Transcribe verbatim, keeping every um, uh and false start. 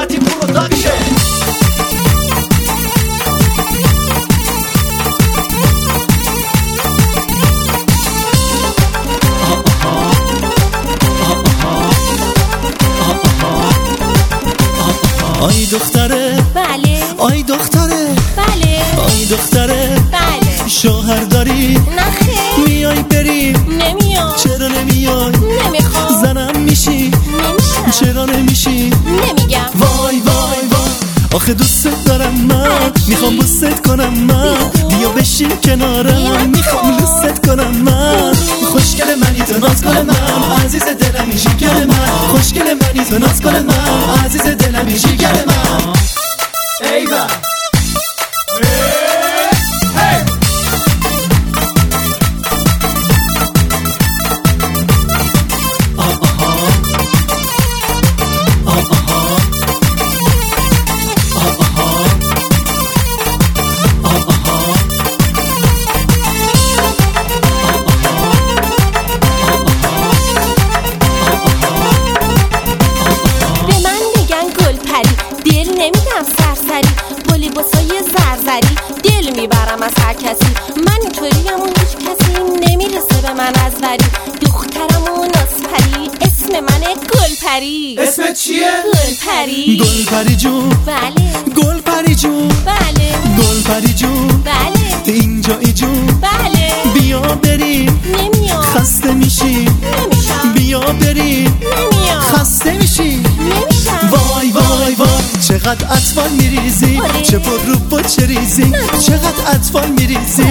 Party Production. آی دختره بله آی دختره بله آی دختره بله شوهر داری؟ نخیر میای بری؟ نمیام چرا نمیای؟ نمیخوام زنم میشی؟ نمیشم چرا نمیشی؟ نمیگم وای وای وای آخه دوست دارم من میخوام بوست کنم من بیا بشین کنارم میخوام لوست کنم من خوشگل منی تو ناز کن من عزیز دلمی جیگر من خوشگل منی تو ناز کن من عزیز دلمی جیگر من ایوه دل نمیدم سرسری با لباسای زرزری دل میبرم از هر کسی من اینطوریم و هیچ کسی نمیرسه به من از وری دخترم و نازپری اسم منه گلپری. اسمت چیه؟ گلپری. گلپری جون بله گلپری جون بله گلپری جون بله اینجایی جون بله بیا بری نمیام خسته میشی نمیشم بیا بری نمیام خسته میشی نمیشم وای وای وای چقدر اطفال میریزی چه پر رو با چه ریزی چقدر اطفال میریزی